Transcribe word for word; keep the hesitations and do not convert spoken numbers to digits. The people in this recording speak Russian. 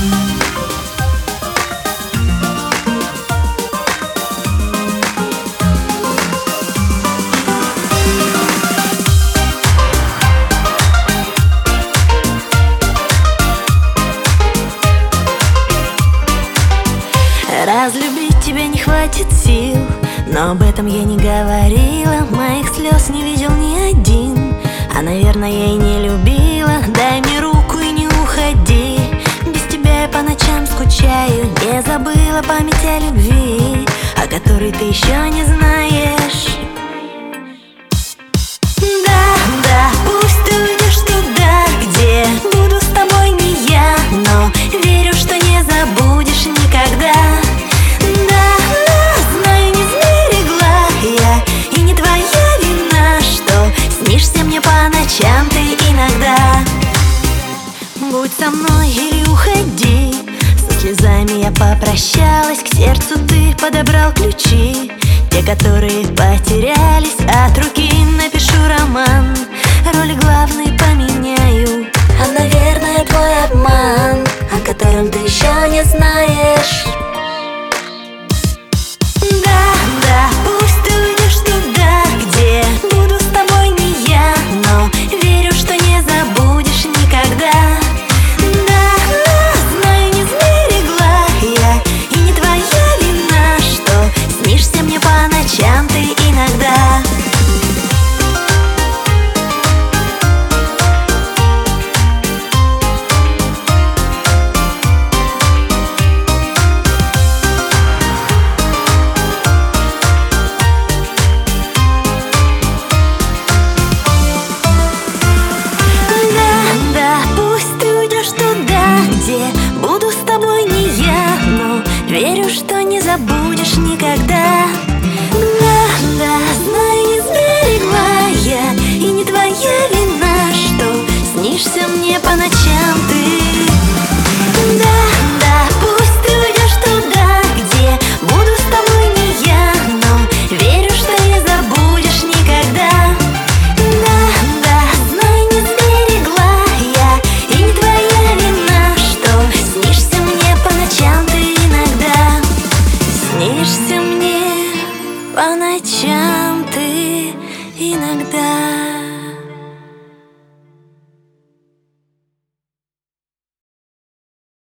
Разлюбить тебя не хватит сил, но об этом я не говорила. Моих слез не видел ни один, а, наверное, я и не любила. Дай мне руку и не уходи, без тебя я по ночам скучаю. Не забыла память о любви, о которой ты еще не знаешь. Да, да, пусть ты уйдешь туда, где буду с тобой не я, но верю, что не забудешь никогда. Чем ты иногда. Будь со мной или уходи. Со слезами я попрощалась, к сердцу ты подобрал ключи, те, которые потерялись. От руки напишу роман, роли главной поменяю. А, наверное, твой обман, о котором ты еще не знаешь. Да, да, пусть ты уйдешь туда, где буду с тобой не я, но верю, что не забудешь никогда. Да, да, знаю, не сберегла я, и не твоя вина, что снишься мне по ночам ты иногда. Буду с тобой не я, но верю, что не забудешь никогда. Да, да, знаю, не сберегла я, и не твоя вина, что снишься мне по ночам ты. Да, да, пусть ты уйдешь туда, где буду с тобой не я, но верю, что не забудешь никогда. Да, да, знаю, не сберегла я, и не твоя вина, снишься мне по ночам ты иногда. Снишься мне по ночам ты иногда.